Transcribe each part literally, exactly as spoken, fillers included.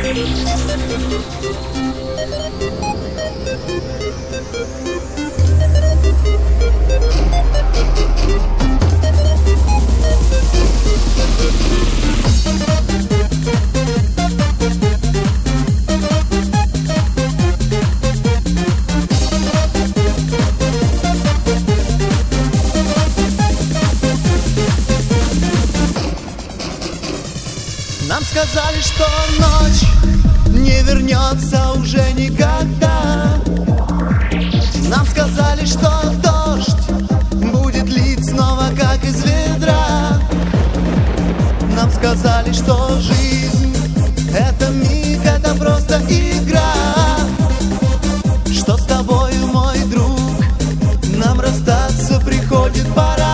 Нам сказали, что ночь не вернется уже никогда. Нам сказали, что дождь будет лить снова, как из ведра. Нам сказали, что жизнь — это миг, это просто игра. Что с тобою, мой друг, нам расстаться приходит пора.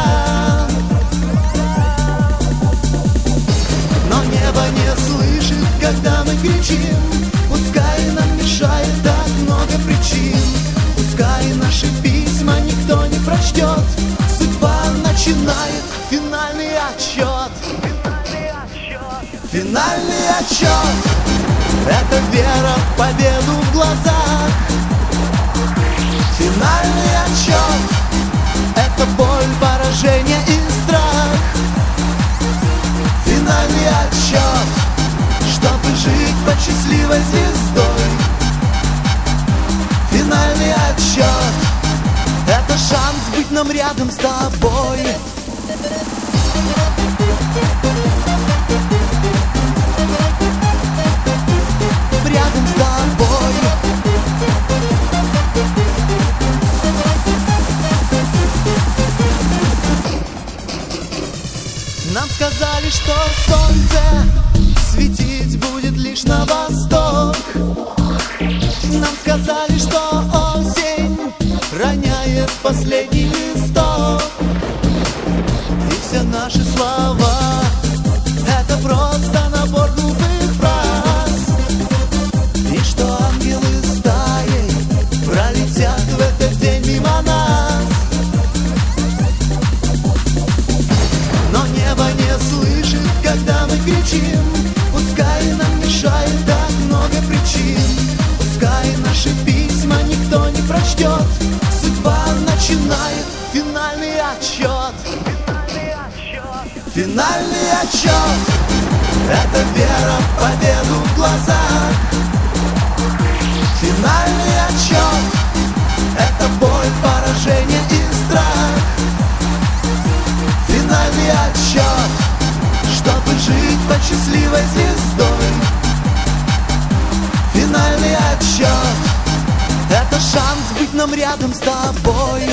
Когда мы кричим, пускай нам мешает так много причин. Пускай наши письма никто не прочтет. Судьба начинает финальный отсчет. Финальный отсчет — это вера в победу в глазах. Финальный отсчет — это боль, поражение и страх. Финальный отсчет, чтобы жить под счастливой звездой. Финальный отсчет — это шанс быть нам рядом с тобой. Рядом с тобой. Нам сказали, что солнце светить будет лишь на восток. Нам сказали, что осень роняет последний листок. И все наши слова — это просто набор глупых фраз. И что ангелы стаей пролетят в этот день мимо нас. Но небо не слышит, когда мы кричим. Пускай нам мешает так много причин. Пускай наши письма никто не прочтет. Судьба начинает финальный отсчет. Финальный отсчет — это вера в победу в глазах. Финальный отсчет — это боль, поражение и страх. Финальный отсчет, чтобы жить под счастливой звездой. Финальный отсчет — это шанс быть нам рядом с тобой.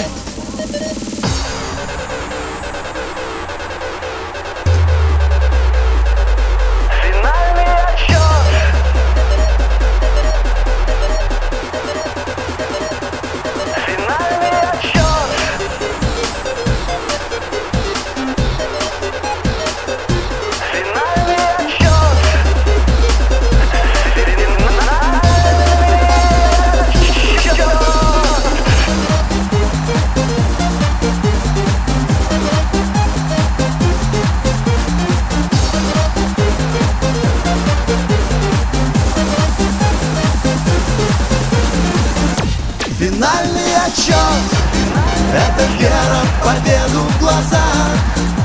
Финальный отсчет — это вера в победу в глазах.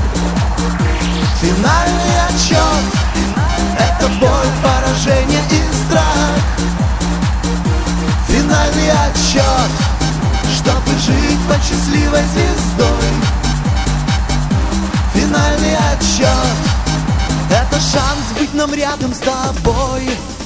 Финальный отсчет — это боль, поражение и страх. Финальный отсчет, чтобы жить под счастливой звездой. Финальный отсчет — это шанс быть нам рядом с тобой.